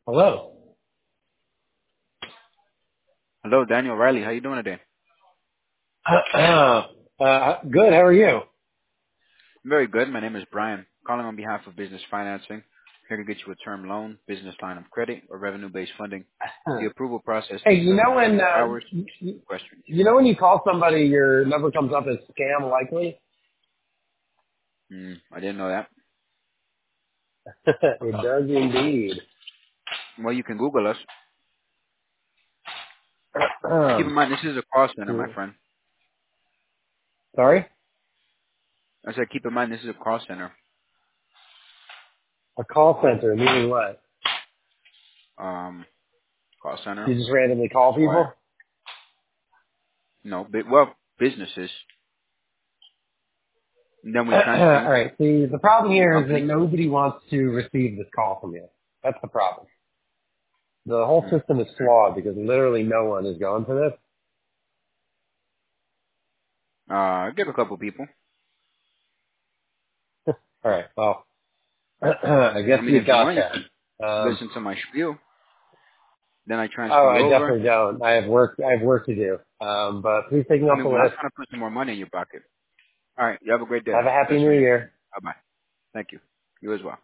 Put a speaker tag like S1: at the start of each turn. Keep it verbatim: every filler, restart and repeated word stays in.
S1: Hello.
S2: Hello, Daniel Riley. How you doing today?
S1: uh, good. How are you?
S2: Very good. My name is Brian. Calling on behalf of Business Financing. Here to get you a term loan, business line of credit, or revenue-based funding. The approval process
S1: Hey,
S2: takes
S1: you
S2: up
S1: know
S2: to
S1: when
S2: twenty-four
S1: uh,
S2: hours.
S1: you, you
S2: Questions.
S1: you know when you call somebody, your number comes up as scam likely.
S2: Mm, I didn't know that.
S1: It does indeed.
S2: Well, you can Google us. Keep in
S1: Um,
S2: mind, this is a call center, my friend.
S1: sorry,
S2: I said, keep in mind, this is a call center.
S1: a call center meaning what?
S2: Um, call center.
S1: You just randomly call
S2: Why?
S1: people.
S2: No, bi- well, businesses. And then we
S1: All
S2: transfer you
S1: right. See, the problem
S2: to the
S1: here is that
S2: company.
S1: nobody wants to receive this call from you. That's the problem. The whole
S2: Mm.
S1: system is flawed because literally no one is going for this.
S2: Uh, give a couple people.
S1: All right. Well, I guess
S2: I mean,
S1: you
S2: if you
S1: got
S2: want, you
S1: that.
S2: can
S1: Um,
S2: listen to my spiel. Then I transfer
S1: Oh,
S2: you
S1: I
S2: over.
S1: definitely don't. I have work. I have work to do. Um, but please take me
S2: I
S1: off
S2: mean,
S1: the
S2: we're not
S1: list.
S2: trying to put some more money in your pocket. All right. You have a great day.
S1: Have a happy
S2: Thanks for
S1: new
S2: your
S1: year.
S2: information. Bye-bye. Thank you. You as well.